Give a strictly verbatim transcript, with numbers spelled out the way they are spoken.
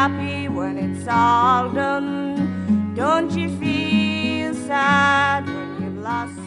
happy when it's all done? Don't you feel sad when you've lost